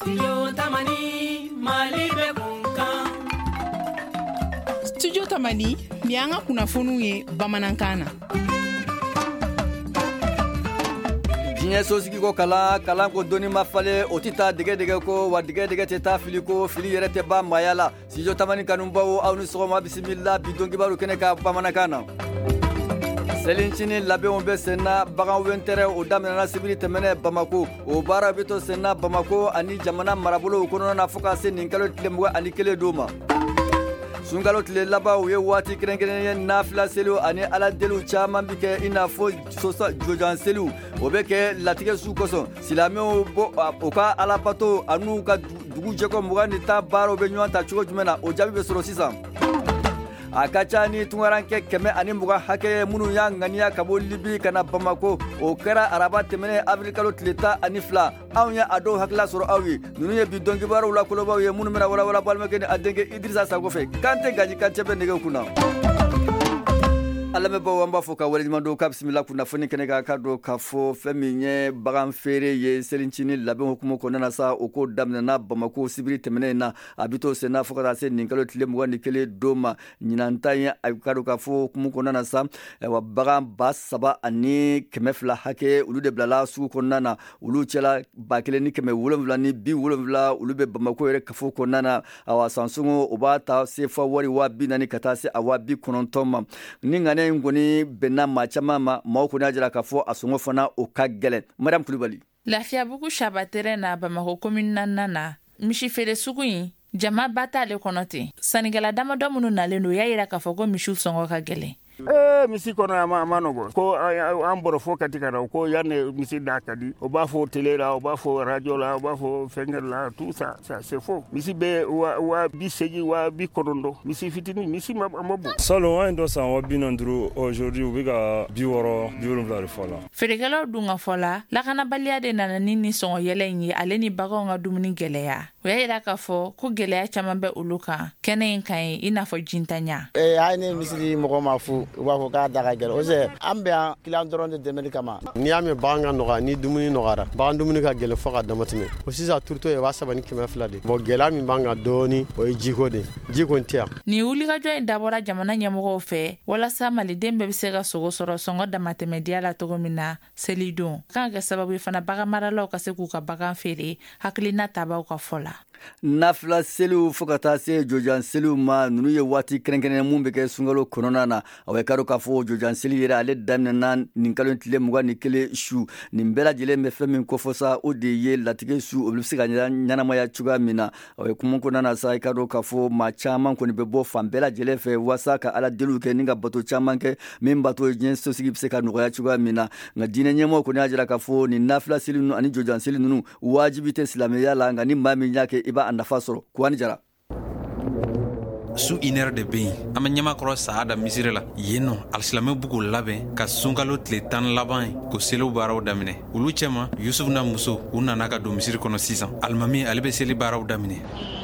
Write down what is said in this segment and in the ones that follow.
Studio Tamani ni an ka kunnafoniw ye bamanankan na. Diɲɛ sosigi ko kalan ko doni ma fale o tɛ taa dɛgɛ ko wa dɛgɛ tɛ taa fili ko fili yɛrɛ tɛ ban maaya la. Studio Tamani kanubaw aw ni sɔgɔma bisimila bi don kibaru kɛnɛ ka bamanankan na. Selincini labɛnw bɛ senna bagan wɛntɛrɛ o daminɛna sibiri tɛmɛnɛ Bamako o baara bɛ to senna Bamako ani jamana marabolow kɔnɔna na fo ka se nin kalo tile 21 don ma. Sunkalo tile laban u ye waati kɛrɛnkɛrɛnnen ye nafila seliw ani ala deliw caman bi kɛ i n'a fɔ jojan seliw o bɛ kɛ latigɛ su kosɔn silamɛw o ka alabato an'u ka dugu jɛkɔ 20 baaraw bɛ ɲɔgɔn ta cogo jumɛn na o jaabi bɛ sɔrɔ sisan. A ka ca ni tungarankɛ 120 hakɛ ye minnu y'a ŋaniya ka bɔ Libi ka na Bamako o kɛra araba tɛmɛnen avril kalo tile 12 anw ye a dɔw hakila sɔrɔ aw ye ninnu ye bi dɔnkibaaraw la kolobaw ye minnu bɛna walawala balimakɛ ni a denkɛ Idrissa Sago fɛ Kante Gaji Kante bɛ nɛgɛ kunna. Alamɛbaw an b'a fɔ ka waleɲuman don ka bisimila kunnafoni kɛnɛ ka don k'a fɔ fɛn min ye bagan feere ye selincini labɛn hukumu kɔnɔna sa o ko daminɛna Bamako sibiri tɛmɛnen na a bɛ to senna fo ka taa se nin kalo tile 21 don ma ɲinantan ye a ka don k'a fɔ hukumu kɔnɔna sa wa bagan 3,200 hakɛ olu de bilala sugu kɔnɔna na olu cɛla 1,770 ni 70 olu bɛ Bamako yɛrɛ kafo kɔnɔna na awa sansongo o b'a ta se fɔ wari 40,000 ka taa se a 50,000 ma ni ŋanɛ ngoni benna maa caman ma maaw kɔni y'a jira k'a fɔ a sɔngɔ fana o ka gɛlɛn. Mariam Kulibali. Lafiyabugu Shabatɛrɛ na Bamako commune na misi feere sugu in jama ba t'ale kɔnɔ ten sannikɛla damadɔ minnu nalen don y'a jira k'a fɔ ko misiw sɔngɔ ka gɛlɛn. Misi kɔnɔ a ma nɔgɔ ko an bɔra fo kati ka na ko yanne misi da ka di o b'a fɔ télé la o b'a fɔ radio la o b'a fɔ fɛnkɛ la tout ça c'est faux misi bɛ wa 80 wa 90 misi fitini misi ma bon salon an do san 75 aujourd'hui u bɛ ka 60 de fɔ la feerekɛlaw dun ka fɔ la lakanabaliya de nana ni sɔngɔ yɛlɛ in ye ale ni baganw ka dumuni gɛlɛya o y'a jira k'a fɔ ko gɛlɛya caman bɛ olu kan kɛnɛ in kan ye i n'a fɔ jintanya a ne misiri mɔgɔ ma fu u b'a fɔ k'a da ka gɛlɛn o se an bɛ yan kilan dɔrɔn de dɛmɛli kama n'i y'a mɛn bagan ka nɔgɔya ni dumuni nɔgɔyara bagan dumuni ka gɛlɛn fo ka damatɛmɛ o sisan turuto ye 7,200 de bon gɛlɛya min b'an kan dɔɔni o ye jiko de jiko tɛ yan ni wulikajɔ in dabɔra jamana ɲɛmɔgɔw fɛ walasa maliden bɛɛ bɛ se ka sogo sɔrɔ sɔngɔ damatɛmɛdiya la cogo min na selidon kan ka kɛ sababu ye fana bagan maralaw ka se k'u ka bagan feere hakilina tabaw ka fɔ la. Nafila seliw fo ka taa se jojan seliw ma ninnu ye waati kɛrɛnkɛrɛnnen mun bɛ kɛ sunkalo kɔnɔna na a bɛ k'a dɔn k'a fɔ jojan seli yɛrɛ ale daminɛna nin kalo tile 21 su nin bɛɛ lajɛlen bɛ fɛn min kofɔ sa o de ye latigɛ su o bɛ se ka ɲɛnamaya cogoya min na a bɛ kuma kɔnɔna na sa i k'a dɔn k'a fɔ maa caman kɔni bɛ bɔ fan bɛɛ lajɛlen fɛ walasa ka ala deliw kɛ ni ka bato caman kɛ min bato diɲɛ sosigi bɛ se ka nɔgɔya cogoya min na nka diinɛ ɲɛmɔgɔw kɔni y'a jira k'a fɔ nin nafila seli ninnu ani jojan seli ninnu wajibi tɛ silamɛya la nka ni maa min y'a kɛ i b'a nafa sɔrɔ Kuwani Jara. Su 1 heure de bɛ yen an bɛ ɲamakɔrɔ Saada misiri la yen nɔ alisilamɛw b'u k'u labɛn ka sunkalo tile 10 laban ye ko seliw baaraw daminɛ olu cɛma Yusuf n'a muso u nana ka don misiri kɔnɔ sisan alimami ale bɛ seli baaraw daminɛ.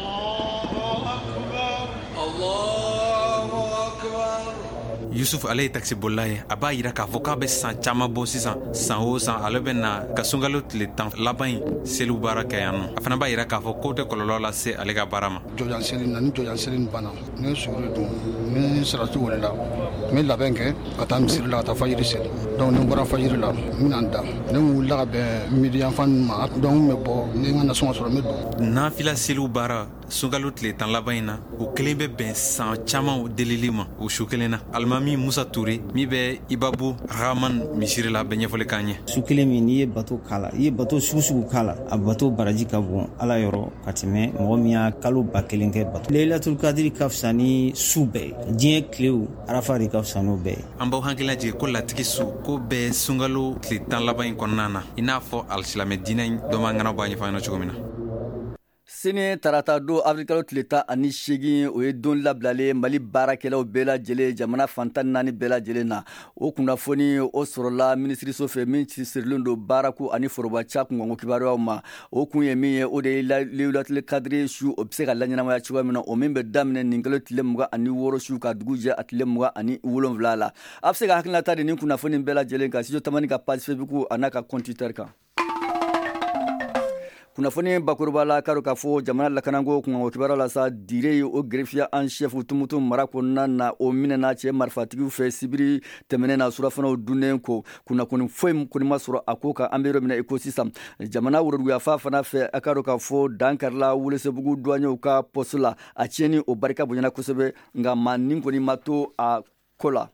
Yusuf ale ye taxibolila ye a b'a jira k'a fɔ k'a bɛ san caman bɔ sisan san o san ale bɛ na ka sunkalo tile 10 laban in seliw baara kɛ yan nɔ a fana b'a jira k'a fɔ k'o tɛ kɔlɔlɔ lase ale ka baara ma. Jojan seli na ni jojan seli banna ni suguri dun ni sarati wulila n bɛ labɛn kɛ ka taa misiri la ka taa fajiri seli donc ni n bɔra fajiri la n bɛna n da ni n wulila ka bɛn midi yanfan ma donc n bɛ bɔ ni n ka nasɔngɔ sɔrɔ n bɛ don. Nafila seliw baara sunkalo tile 10 laban in na o kelen bɛ bɛn san caman delili ma o su kelen na alimami Musa Ture min bɛ Ibabu Rahman misiri la bɛ ɲɛfɔli k'an ye. Su kelen min n'i ye bato kala i ye bato sugu kala a bato baraji ka bon ala yɔrɔ ka tɛmɛ mɔgɔ min y'a kalo 1000 kɛ bato. Leilatul Kadiri ka fisa ni su bɛɛ diɲɛ tilew arafa de ka fisa n'o bɛɛ ye. An b'aw hakilila jigin ko latigi su ko bɛɛ sunkalo tile 10 laban in kɔnɔna na i n'a fɔ alisilamɛ diinɛ in dɔ b'an ŋana b'a ɲɛfɔ an ɲɛna cogo min na. Sini tarata don avril kalo tile 18 o ye don labilalen Mali baarakɛlaw bɛɛ lajɛlen jamana fantan 4 bɛɛ lajɛlen na o kunnafoni o sɔrɔla minisiriso fɛ min sirilen don baarako ani forobaca kungɔngo kibaruyaw ma o kun ye min ye o de ye Leilatul Kadiri su o bɛ se ka laɲɛnamaya cogoya min na o min bɛ daminɛ nin kalo tile 26 su ka dugu jɛ a tile 27 la a bɛ se ka hakilinata de nin kunnafoni bɛɛ lajɛlen kan Studio Tamani ka page Facebook a n'a ka compte Twitter kan. kunnafoni bakuruba la karo k'a fɔ jamana lakanako kunkanko kibaruya la sa dire ye o greffier en chef tumutu mara kɔnɔna na o minɛna cɛ marifatigiw fɛ sibiri tɛmɛnen na surafanaw dunnen ko kunnafoni foyi kɔni ma sɔrɔ a ko kan an bɛ yɔrɔ min na i ko sisan jamana woroduguyafa fana fɛ a ka dɔn k'a fɔ dankarila Welesebugu douaniers ka poste la a tiɲɛni o barika bonyana kosɛbɛ nka maa ni kɔni ma to a ko la.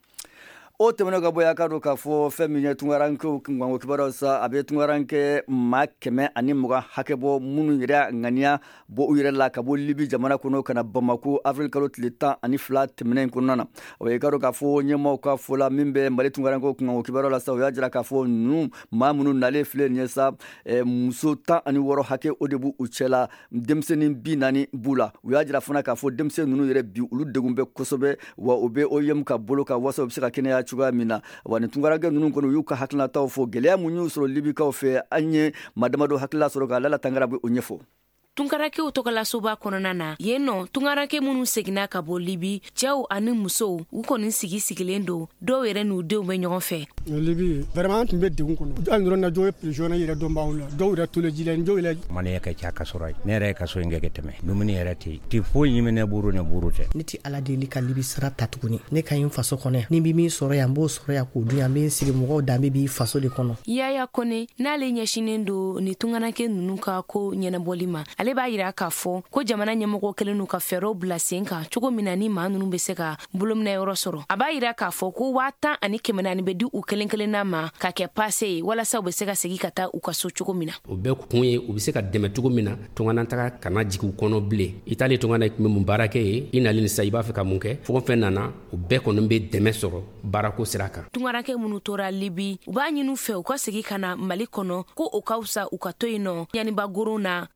O tɛmɛnen ka bɔ yen a ka dɔn k'a fɔ fɛn min ye tunkarankew kunkanko kibaruyaw sa a bɛ tunkaranke maa 120 hakɛ bɔ minnu yɛrɛ ŋaniya bɔ u yɛrɛ la ka bɔ Libi jamana kɔnɔ ka na Bamako avril kalo tile 12 tɛmɛnen kɔnɔna na o ye ka dɔn k'a fɔ ɲɛmaaw ka fɔ la min bɛ Mali tunkarankew kunkanko kibaruyaw la sa o y'a jira k'a fɔ ninnu maa minnu nalen filɛ nin ye sa muso 16 hakɛ o de b'u cɛ la denmisɛnnin 40 b'u la u y'a jira fana k'a fɔ denmisɛnnin ninnu yɛrɛ bi olu degun bɛ kosɛbɛ wa o bɛ OIM ka bolo ka wasa u bɛ se ka kɛnɛya cogoya min na wa ni tunkaranke ninnu kɔni u y'u ka hakilinataw fɔ gɛlɛya mun y'u sɔrɔ Libikaw fɛ an ye madamado hakilila sɔrɔ ka Lala Tangara bɛ o ɲɛfɔ. Tunkarakew tɔgɔlasoba kɔnɔna na yen nɔ tunkaranke minnu seginna ka bɔ Libi cɛw ani musow u kɔni sigilen don dɔw yɛrɛ n'u denw bɛ ɲɔgɔn fɛ. Libi vraiment tun bɛ degun kɔnɔ hali dɔrɔn na dɔw ye prisonnier yɛrɛ dɔn b'aw la dɔw yɛrɛ tole ji la dɔw yɛrɛ maniya ka ca kaso ra ne yɛrɛ kaso in kɛ tɛmɛ dumuni yɛrɛ tɛ ti foyi ɲimi ne buru tɛ ne ti ala deli ka Libi sara ta tuguni ne ka yin faso kɔnɔ ni bi min sɔrɔ yan b'o sɔrɔ yan k'o dun yan bɛ sigi mɔgɔw danbe bi faso de kɔnɔ. Yaya Kone n'ale ɲɛsinen don ni tunkaranke ninnu ka ko ɲɛnabɔli ma ale b'a yira k'a fɔ ko jamana ɲɛmɔgɔ kelen n'u ka fɛɛrɛw bila sen kan cogo min na ni maa ninnu bɛ se ka bolomina yɔrɔ sɔrɔ a b'a yira k'a fɔ ko 10,400 bɛ di u kelen kelenna ma ka kɛ passe ye walasa u bɛ se ka segin ka taa u ka so cogo min na. O bɛɛ kun ye u bɛ se ka dɛmɛ cogo min na tunkanataga kana jigin u kɔnɔ bilen i t'ale tunkana tun bɛ mun baara kɛ ye i nalen sisan i b'a fɛ ka mun kɛ fɛn o fɛn nana u bɛɛ kɔni bɛ dɛmɛ sɔrɔ baarako sira kan. Tunkaranke minnu tora Libi u b'a ɲini u fɛ u ka segin ka na Mali kɔnɔ ko o ka fisa u ka to yen nɔ ɲaniba goron na.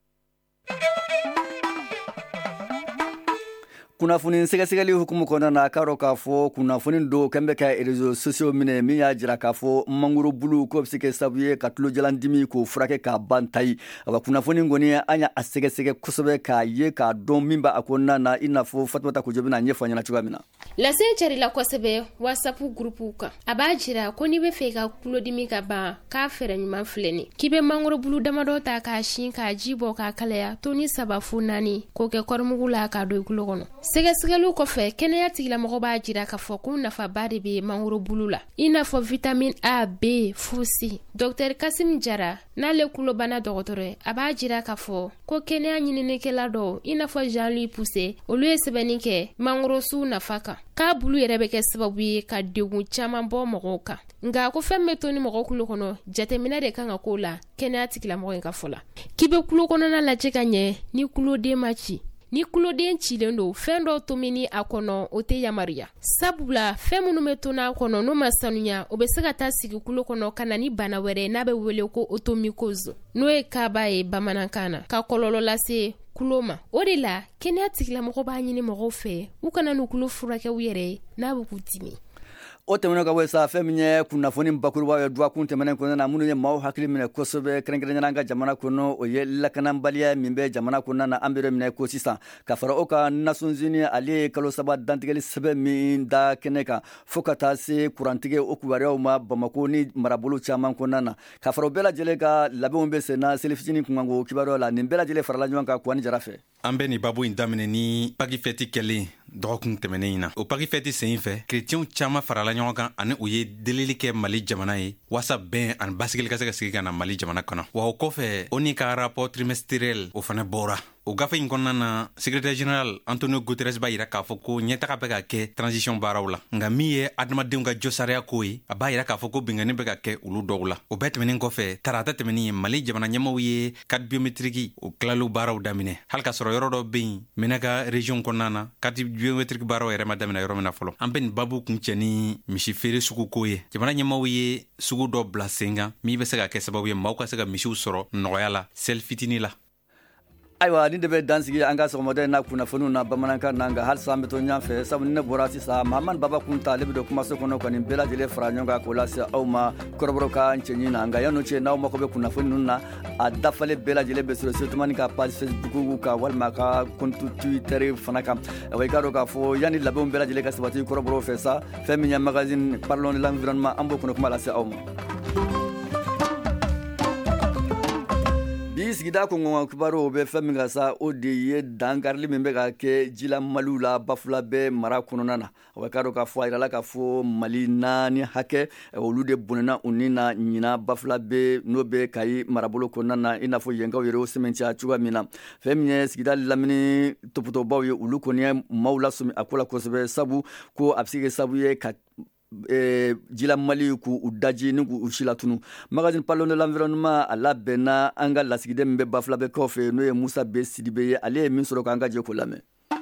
Kunnafoni sɛgɛsɛgɛli hukumu kɔnɔna na a ka dɔn k'a fɔ kunnafoni dɔw kɛn bɛ ka réseaux sociaux minɛ min y'a jira k'a fɔ mangoro bulu ko bɛ se kɛ sababu ye ka tulojalandimi k'o furakɛ k'a ban tayi wa kunnafoni kɔni an y'a sɛgɛsɛgɛ kosɛbɛ k'a ye k'a dɔn min b'a kɔnɔna na i n'a fɔ Fatumata Kojo bɛna ɲɛfɔ ɲɛna cogoya min na. Lase carila kosɛbɛ WhatsApp groupe kan a b'a jira ko n'i bɛ fɛ ka tulodimi ka ban k'a fɛɛrɛ ɲuman filɛ nin k'i bɛ mangoro bulu damadɔ ta k'a sin k'a ji bɔ k'a kalaya toni 3 fo 4 k'o kɛ kɔrɔmugu la k'a don i tulo kɔnɔ. Sɛgɛsɛgɛliw kɔfɛ kɛnɛya tigilamɔgɔ b'a jira k'a fɔ ko nafaba de bɛ mangoro bulu la i n'a fɔ vitamine A, B, fo C. Dr Kasim Jara n'ale kulobana dɔgɔtɔrɔ ye a b'a jira k'a fɔ ko kɛnɛya ɲininikɛla dɔw i n'a fɔ Jean-Louis Pousse olu ye sɛbɛnni kɛ mangoro su nafa kan k'a bulu yɛrɛ bɛ kɛ sababu ye ka degun caman bɔ mɔgɔw kan nka ko fɛn bɛ to ni mɔgɔ kulo kɔnɔ jateminɛ de kan ka k'o la kɛnɛya tigilamɔgɔ in ka fɔ la k'i bɛ kulo kɔnɔna lajɛ ka ɲɛ ni kuloden ma ci ni kuloden cilen don fɛn dɔw tomini a kɔnɔ o tɛ yamariya sabula fɛn minnu bɛ to n'a kɔnɔ n'o ma sanuya o bɛ se ka taa sigi kulo kɔnɔ ka na ni bana wɛrɛ n'a bɛ wele ko otomycose n'o ye kaba ye bamanankan na ka kɔlɔlɔ lase kulo ma o de la kɛnɛya tigilamɔgɔ b'a ɲini mɔgɔw fɛ u kana n'u kulo furakɛ u yɛrɛ n'a bɛ k'u dimi. O tɛmɛnen ka bɔ sa fɛn min ye kunnafoni bakuruba ye duwakun tɛmɛnen kɔnɔna na minnu ye maaw hakili minɛ kosɛbɛ kɛrɛnkɛrɛnnenya an ka jamana kɔnɔ o ye lakanabaliya min bɛ jamana kɔnɔna na an bɛ yɔrɔ minɛ ko sisan ka fara o kan Nations Unies ale ye kalo 3 dantigɛli sɛbɛn min da kɛnɛ kan fo ka taa se kurantigɛ o kibaruyaw ma Bamako ni marabolo caman kɔnɔna na ka fara o bɛɛ lajɛlen ka labɛnw bɛ sen na seli fitinin kunkanko kibaruyaw la nin bɛɛ lajɛlen farala ɲɔgɔn kan Kuwani Jara fɛ. An bɛ nin babu in daminɛ ni pagi fɛti kɛlen dɔgɔkun tɛmɛnen in na o pagi fɛti sen fɛ chrétiens caman farala ɲɔgɔn kan ani u ye delili kɛ Mali jamana ye wasa bɛn ani basigili ka se ka sigi ka na Mali jamana kɔnɔ wa o kɔfɛ o ni ka rapport trimestriel o fana bɔra o gafe in kɔnɔna na secrétaire général Antonio Guterres b'a yira k'a fɔ ko ɲɛtaga bɛ ka kɛ transition baaraw la nka min ye adamadenw ka jɔsariya ko ye a b'a yira k'a fɔ ko bingani bɛ ka kɛ olu dɔw la o bɛɛ tɛmɛnen kɔfɛ tarata tɛmɛnen ye Mali jamana ɲɛmaw ye carte biométrique o tilalo baaraw daminɛ hali ka sɔrɔ yɔrɔ dɔ bɛ yen Mena ka région kɔnɔna na carte biométrique baaraw yɛrɛ ma daminɛ yɔrɔ min na fɔlɔ an bɛ nin babu kun cɛ ni misi feere sugu ko ye jamana ɲɛmaw ye sugu dɔ bila sen kan min bɛ se ka kɛ sababu ye maaw ka se ka misiw sɔrɔ nɔgɔya la sel fitini la. Ayiwa nin de bɛ dansigi an ka sɔgɔmada in na kunnafoniw na bamanankan na nka halisa an bɛ to ɲɔgɔn fɛ sabu ni ne bɔra sisan Mahamani Baba Kunta ale bɛ don kumaso kɔnɔ kɔni bɛɛ lajɛlen fara ɲɔgɔn kan k'o lase aw ma kɔrɔbɔrɔ ka cɛɲi na nka yan'o cɛ n'aw mako bɛ kunnafoni ninnu na a dafalen bɛɛ lajɛlen bɛ sɔrɔ Setumani ka page Facebook kan walima ka compte Twitter fana kan wa i ka dɔn k'a fɔ yanni labɛnw bɛɛ lajɛlen ka sabati kɔrɔbɔrɔw fɛ sa fɛn min ye magazine Parlons de l'environnement an b'o kɔnɔ kuma lase aw ma. sigida kɔngɔ kibaru bɛ fɛn min ka sa o de ye dankarili min bɛ ka kɛ jila maliw la Bafula bɛ mara kɔnɔna na o bɛ ka dɔn k'a fɔ a yirala k'a fɔ Mali 4 hakɛ olu de bonena u ni na ɲina Bafula bɛ n'o bɛ Kayi marabolo kɔnɔna na i n'a fɔ yenkaw yɛrɛ o sɛmɛntiya cogoya min na fɛn min ye sigida lamini topotɔbaw ye olu kɔni ye maaw lasɔmi a ko la kosɛbɛ sabu ko a bɛ se ka sabu ye ka jila Mali k'u daji ni k'u sila tunu. Magazine Parlons de l'environnement a labɛnna an ka lasigiden min bɛ Bafula bɛ kɔfɛ n'o ye Musa B Sidibe ye ale ye min sɔrɔ k'an ka jɛ ko lamɛn.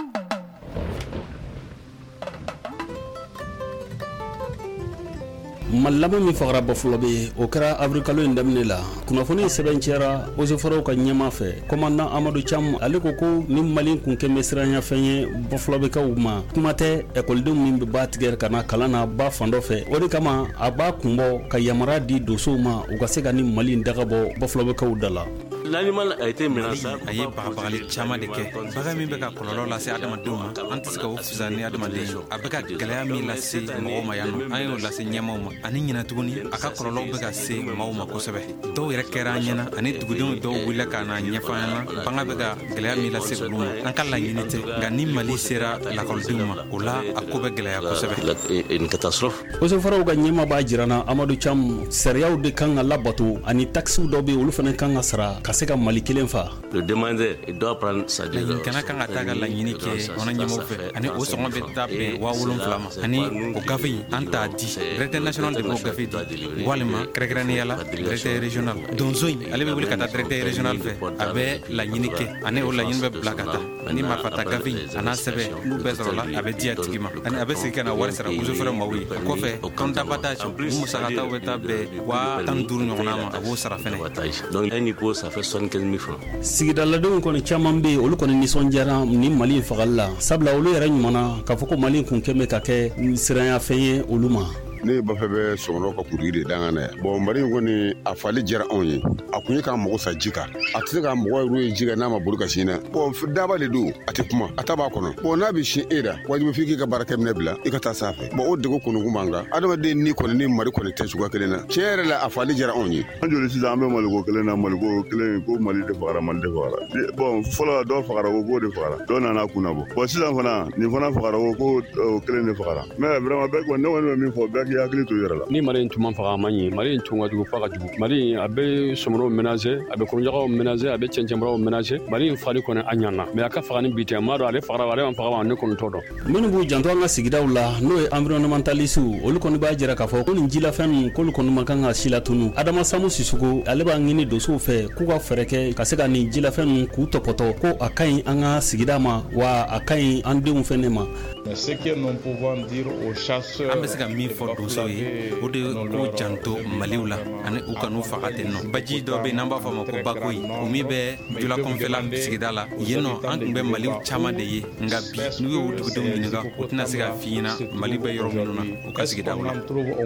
Malama min fagara Bafula be o kɛra avril kalo in daminɛ la kunnafoni sɛbɛncɛra oseforo ka ɲɛma fɛ commandant Amadou Cham ale ko ni Mali kun kɛmɛ siranya fɛn ye Bafula be kaw ma kuma tɛ écoledenw min bɛ ba tigɛ kana kalan na ba fan dɔ fɛ o de kama a b'a kunbɔ ka yamara di dosow ma u ka se ka ni Mali dagabɔ Bafula be kaw da la. L'animal a été menacé. A ye bagabagali caman de kɛ baga min bɛ ka kɔlɔlɔ lase adamadenw ma an tɛ se ka o fisa ni adamaden ye a bɛ ka gɛlɛya min lase mɔgɔw ma yan nɔ an y'o lase ɲɛmaw ma ani ɲina tuguni a ka kɔlɔlɔw bɛ ka se maaw ma kosɛbɛ dɔw yɛrɛ kɛra an ɲɛna ani dugudenw dɔw wulila ka na ɲɛfɔ an ɲɛna banga bɛ ka gɛlɛya min lase olu ma an ka laɲini tɛ nka ni Mali sera lakɔlidenw ma o la a ko bɛ gɛlɛya kosɛbɛ. Une catastrophe. Osefaraw ka ɲɛma b'a jirana Amadou Cham sariyaw de kan ka labato ani taxes dɔw bɛ olu fana kan ka sara ka se ka Mali kelen fa. Le demandeur il doit prendre sa décision. Kana kan ka taa ka laɲini kɛ ɔna ɲɛmaw fɛ ani o sɔngɔ bɛ taa bɛn 7,000 ma ani o gafe in an t'a di directeur national de o gafe di walima kɛrɛnkɛrɛnnenya la directeur régional donso in ale bɛ wuli ka taa directeur régional fɛ a bɛ laɲini kɛ ani o laɲini bɛ bila ka taa ni marifata gafe in a n'a sɛbɛn n'u bɛɛ sɔrɔ la a bɛ di a tigi ma ani a bɛ segin ka na wari sara usufɛrɛ maaw ye kɔfɛ compte u musakataw bɛ taa bɛn 15,000 ɲɔgɔnna ma a b'o sara fɛnɛ. Donc un niveau ça fait 75,000 francs. Sigidaladenw kɔni caman bɛ olu kɔni nisɔndiyara ni Mali fagali la sabula olu yɛrɛ ɲumana k'a fɔ ko Mali kun kɛmɛ ka kɛ siranya fɛn ye olu ma. Ne ba fɛ bɛ sɔngɔ ka kuru de danga na bon Mali kɔni a fali jɛra anw ye a kun ye k'a mɔgɔ sa ji kan a tɛ se k'a mɔgɔ yɛrɛ ye ji kan n'a ma bolo ka sin na bon daba de don a tɛ kuma a ta b'a kɔnɔ bon n'a bɛ sin e la wajibi f'i k'i ka baarakɛ minɛ bila i ka taa sanfɛ bon o degu kunukun b'an kan adamaden ni kɔni ni Mali kɔni tɛ cogoya kelen na tiɲɛ yɛrɛ la a fali jɛra anw ye. An joli sisan an bɛ Maliko kelen na Maliko kelen ko Mali de fagara Mali de fagara bon fɔlɔ dɔw fagara ko k'o de fagara dɔw nana kunna bɔ bon sisan fana nin fana fagara ko kelen de fagara mais vraiment bɛɛ kɔni ne kɔni bɛ min fɔ bɛɛ k'i hakili to i yɛrɛ la. Ni Mali in tun man faga a man ɲi Mali in tun ka jugu fa ka jugu Mali in a bɛ somɔrɔw ménager a bɛ kɔnɔjagaw ménager a bɛ cɛncɛnbaraw ménager Mali in fali kɔni a ɲana mais a ka faga ni bi tɛ maa dɔn ale fagara ale man faga wa ne kɔni t'o dɔn. Minnu b'u janto an ka sigidaw la n'o ye environnementaliste olu kɔni b'a jira k'a fɔ ko nin jilafɛn ninnu k'olu kɔni man kan ka si la tunu Adama Samu Sisoko ale b'a ɲini dosow fɛ k'u ka fɛɛrɛ kɛ ka se ka nin jilafɛn ninnu k'u tɔpɔtɔ ko a ka ɲi an ka sigida ma wa a ka ɲi an denw fɛnɛ ma. Ce que nous pouvons dire aux chasseurs an bɛ se ka min fɔ dosow ye o de ko janto Maliw la ani u kan'u faga ten nɔ baji dɔ bɛ yen n'an b'a fɔ a ma ko bakoyi o min bɛ jolakɔnfɛla sigida la yen nɔ an tun bɛ Maliw caman de ye nka bi n'u y'u dugudenw ɲininka u tɛna se ka f'i ɲɛna Mali bɛ yɔrɔ minnu na u ka sigidaw la.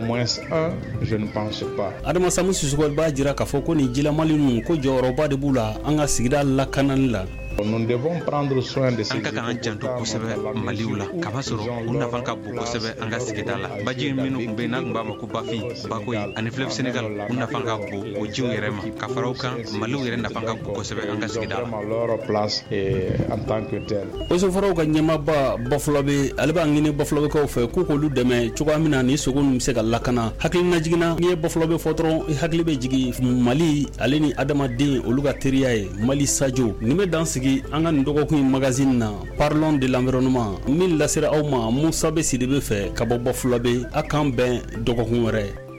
Adama Samu Sisoko b'a jira k'a fɔ ko nin jilamali ninnu ko jɔyɔrɔba de b'u la an ka sigida lakanani la. Nous devons prendre soin de ces an ka kan janto kosɛbɛ Maliw la kaba sɔrɔ u nafa ka bon kosɛbɛ an ka sigida la baji minnu kun bɛ n'a kun b'a ma ko bafin bakoyi ani fleuve Sénégal u nafa ka bon o jiw yɛrɛ ma ka fara u kan Maliw yɛrɛ nafa ka bon kosɛbɛ an ka sigida la. Osefaraw ka ɲɛmaaba Bafula be ale b'a ɲini Bafula bekaw fɛ k'u k'olu dɛmɛ cogoya min na ni sogo ninnu bɛ se ka lakana hakilina jiginna n'i ye Bafula be fɔ dɔrɔn i hakili bɛ jigin Mali ale ni adamaden olu ka teriya ye Mali sajo nin bɛ dan sigi an ka nin dɔgɔkun in magazine na Parlons de l'environnement min lasera aw ma Musa B Sidibe fɛ ka bɔ Bafula be a k'an bɛn dɔgɔkun wɛrɛ.